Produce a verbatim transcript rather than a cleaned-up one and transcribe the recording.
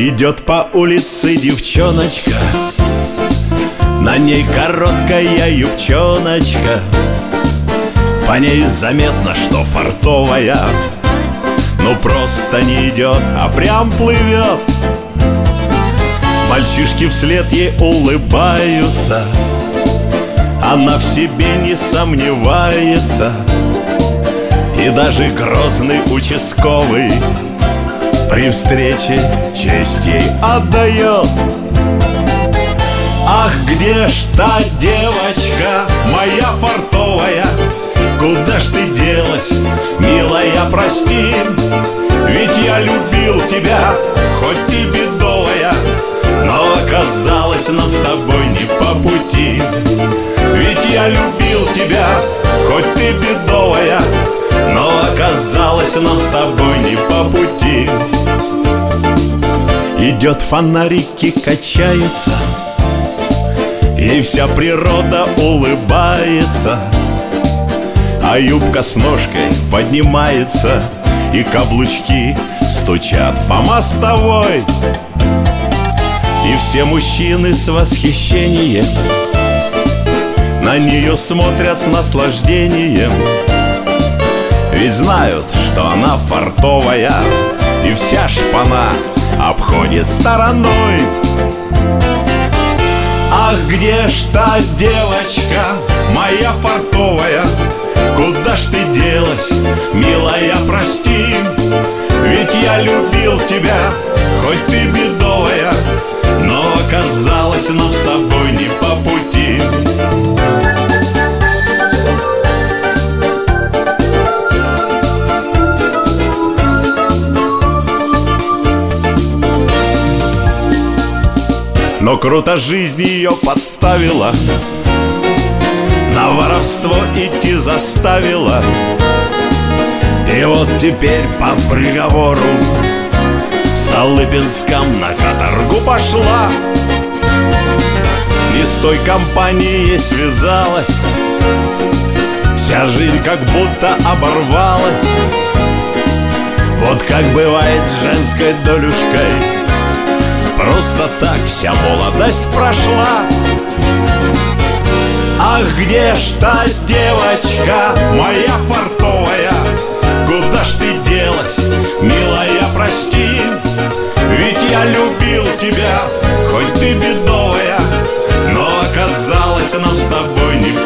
Идет по улице девчоночка, на ней короткая юбчоночка, по ней заметно, что фартовая. Ну просто не идет, а прям плывет. Мальчишки вслед ей улыбаются, она в себе не сомневается. И даже грозный участковый при встрече честь ей отдает. Ах, где ж та девочка, моя фартовая? Куда ж ты делась, милая, прости? Ведь я любил тебя, хоть ты бедовая, но оказалось нам с тобой не по пути. Ведь я любил тебя, хоть ты бедовая, но оказалось нам с тобой не по пути. Идет фонарики, качается, ей вся природа улыбается, а юбка с ножкой поднимается, и каблучки стучат по мостовой. И все мужчины с восхищением на нее смотрят с наслаждением, ведь знают, что она фартовая, и вся шпана обходит стороной. Ах, где ж та девочка, моя фартовая? Куда ж ты делась, милая, прости? Ведь я любил тебя, хоть ты бедовая, но оказалось нам с тобой не по пути. Но круто жизнь ее подставила, на воровство идти заставила. И вот теперь по приговору в Столыпинском на каторгу пошла. Не с той компанией связалась, вся жизнь как будто оборвалась. Вот как бывает с женской долюшкой, просто так вся молодость прошла. Ах, где ж та девочка, моя фартовая? Куда ж ты делась, милая, прости? Ведь я любил тебя, хоть ты бедовая, но оказалось нам с тобой не